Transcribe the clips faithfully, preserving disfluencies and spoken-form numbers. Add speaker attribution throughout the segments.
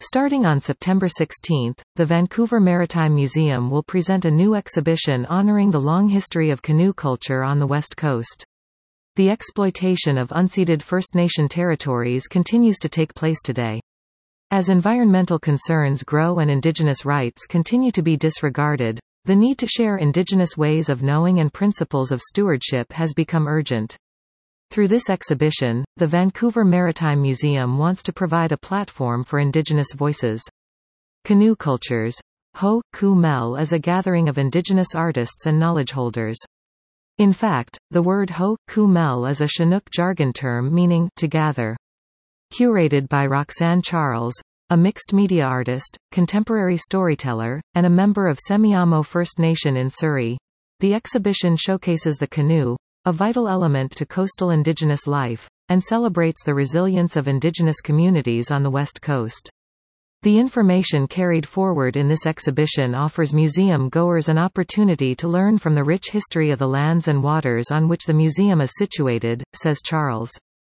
Speaker 1: Starting on September sixteenth, the Vancouver Maritime Museum will present a new exhibition honoring the long history of canoe culture on the West Coast. The exploitation of unceded First Nation territories continues to take place today. As environmental concerns grow and Indigenous rights continue to be disregarded, the need to share Indigenous ways of knowing and principles of stewardship has become urgent. Through this exhibition, the Vancouver Maritime Museum wants to provide a platform for Indigenous voices. Canoe Cultures. Ho, Ku Mel is a gathering of Indigenous artists and knowledge holders. In fact, the word Ho, Ku Mel is a Chinook jargon term meaning to gather. Curated by Roxanne Charles, a mixed-media artist, contemporary storyteller, and a member of Semiahmoo First Nation in Surrey, the exhibition showcases the canoe, a vital element to coastal Indigenous life, and celebrates the resilience of Indigenous communities on the West Coast. The information carried forward in this exhibition offers museum-goers an opportunity to learn from the rich history of the lands and waters on which the museum is situated, says Charles.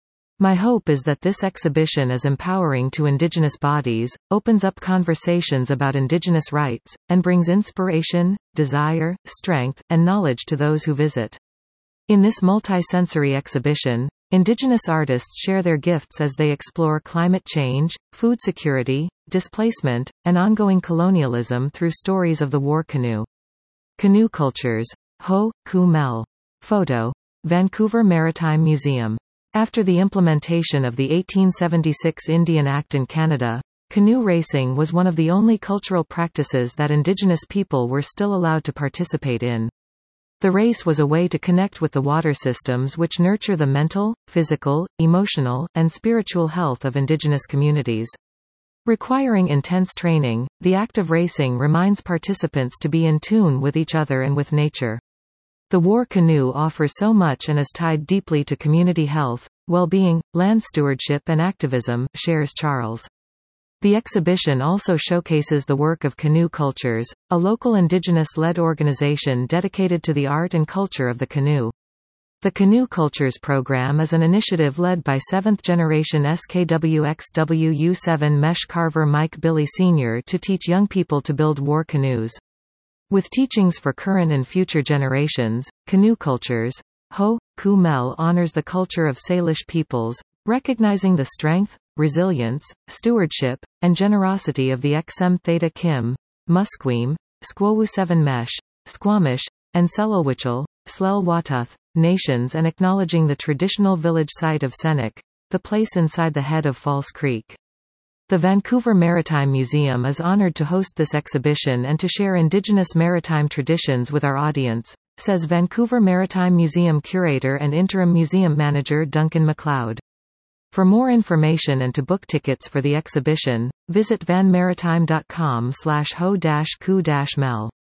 Speaker 1: My hope is that this exhibition is empowering to Indigenous bodies, opens up conversations about Indigenous rights, and brings inspiration, desire, strength, and knowledge to those who visit. In this multi-sensory exhibition, Indigenous artists share their gifts as they explore climate change, food security, displacement, and ongoing colonialism through stories of the war canoe. Canoe Cultures. Ho, Ku Mel. Photo. Vancouver Maritime Museum. After the implementation of the eighteen seventy-six Indian Act in Canada, canoe racing was one of the only cultural practices that Indigenous people were still allowed to participate in. The race was a way to connect with the water systems which nurture the mental, physical, emotional, and spiritual health of Indigenous communities. Requiring intense training, the act of racing reminds participants to be in tune with each other and with nature. The war canoe offers so much and is tied deeply to community health, well-being, land stewardship and activism, shares Charles. The exhibition also showcases the work of Canoe Cultures, a local Indigenous-led organization dedicated to the art and culture of the canoe. The Canoe Cultures program is an initiative led by seventh-generation S K W X W U seven Mesh Carver Mike Billy Senior to teach young people to build war canoes. With teachings for current and future generations, Canoe Cultures. Ho, Ku Mel honors the culture of Salish peoples, recognizing the strength, resilience, stewardship, and generosity of the X M Theta Kim, Musqueam, Squawu seven Mesh, Squamish, and Selawitchell, Slel-Waututh, nations and acknowledging the traditional village site of Senek, the place inside the head of False Creek. The Vancouver Maritime Museum is honored to host this exhibition and to share Indigenous maritime traditions with our audience, says Vancouver Maritime Museum curator and interim museum manager Duncan MacLeod. For more information and to book tickets for the exhibition, visit vanmaritime dot com slash ho dash ku dash mel.